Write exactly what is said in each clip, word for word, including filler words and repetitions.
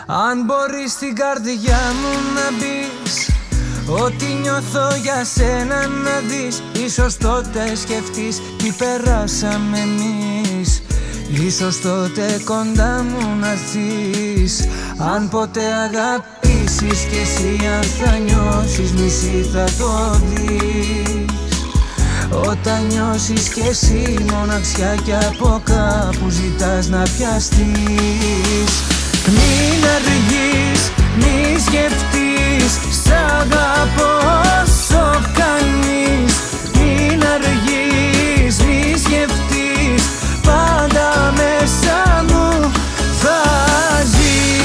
Αν μπορείς στην καρδιά μου να μπεις, ό,τι νιώθω για σένα να δεις. Ίσως τότε σκεφτείς τι περάσαμε εμείς. Ίσως τότε κοντά μου να έρθεις. Αν ποτέ αγαπήσεις κι εσύ, αν θα νιώσεις μισή θα το δεις. Όταν νιώσεις κι εσύ μοναξιά κι από κάπου ζητάς να πιαστείς. Μην αργείς, μη σκεφτείς, σ' αγαπώ όσο κάνεις. Μην αργείς, μη σκεφτείς, πάντα μέσα μου θα ζεις.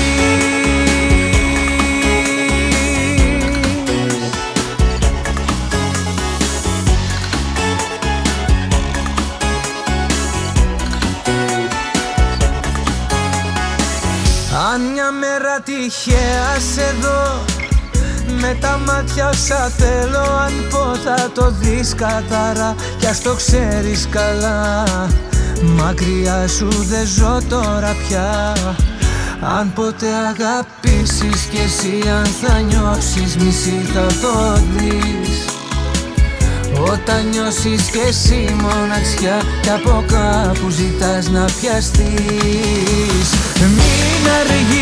Αν μια μέρα τυχαία σε δω, με τα μάτια όσα θέλω, αν πω θα το δεις καθαρά. Κι ας το ξέρεις καλά, μακριά σου δεν ζω τώρα πια. Αν ποτέ αγαπήσεις κι εσύ, αν θα νιώσεις μισή θα το δεις. Όταν νιώσεις κι εσύ μοναξιά κι από κάπου ζητάς να πιαστείς. Μην αργείς,